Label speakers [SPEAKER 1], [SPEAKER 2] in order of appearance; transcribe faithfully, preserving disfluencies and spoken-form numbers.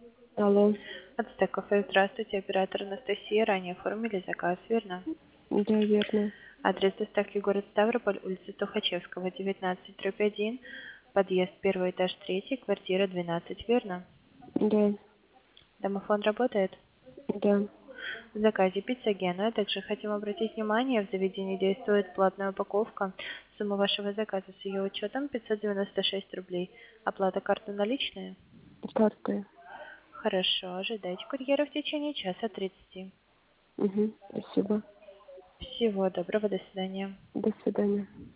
[SPEAKER 1] Алло.
[SPEAKER 2] Ацтек кафе, здравствуйте, оператор Анастасия. Ранее оформили заказ, верно?
[SPEAKER 1] Да, верно.
[SPEAKER 2] Адрес доставки город Ставрополь, улица Тухачевского, девятнадцать, дробь один, подъезд первый этаж третий, квартира двенадцать, верно?
[SPEAKER 1] Да,
[SPEAKER 2] Домофон работает?
[SPEAKER 1] да.
[SPEAKER 2] В заказе пицца Гена. Также хотим обратить внимание, в заведении действует платная упаковка. Сумма вашего заказа с ее учетом пятьсот девяносто шесть рублей. Оплата карты наличные?
[SPEAKER 1] Картой.
[SPEAKER 2] Хорошо, ожидайте курьера в течение часа тридцати.
[SPEAKER 1] Угу. Спасибо.
[SPEAKER 2] Всего доброго, до свидания.
[SPEAKER 1] До свидания.